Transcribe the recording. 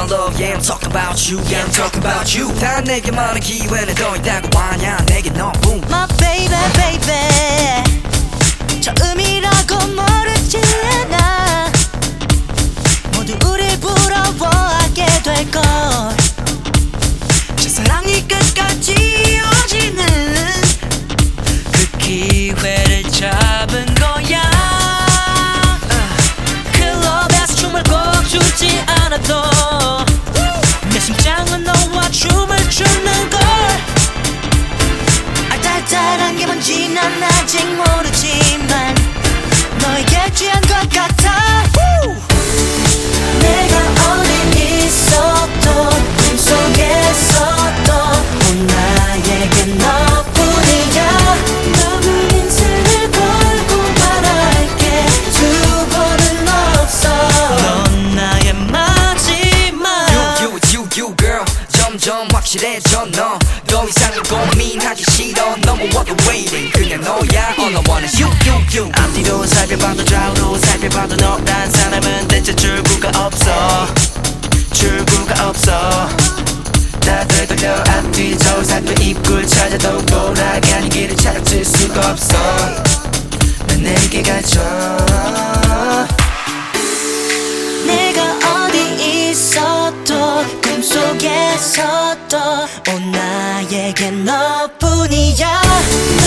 about love, yeah, I'm talking about you, yeah, I'm talking about you. 다 내게만의 기회는 더 있다고 하냐, 내게 너무 My baby, baby. 처음이라고 모르지 않아. 모두 우릴 부러워하게 될걸. 첫사랑이 끝까지 이어지는 그 기회를 잡은 거야. 클럽에서 춤을 꼭 추지 않아도 내 심장은 너와 춤을 추는걸. 알딸딸한 게 뭔지 난 아직 모르지만 너에게 취한 것 같아. 내가 어디 있어도 꿈속에서도 나에게 너뿐이야. 남은 인생을 걸고 말할게 두 번은 없어. 넌 나의 마지막. You girl 점점 확실해져 너. 더 이상은 고민하기 싫어. No more what you're waiting. 그냥 너야. All I want is you. 앞뒤로 살펴봐도 좌우로 살펴봐도 너란 사람은 대체 출구가 없어. 출구가 없어. 다 되돌려 앞뒤 저울 살펴 입구를 찾아도 돌아가는 길을 찾을 수가 없어. 난 내게 갇혀. 내가 어디 있어도 꿈속에서도 나에게 너뿐이야.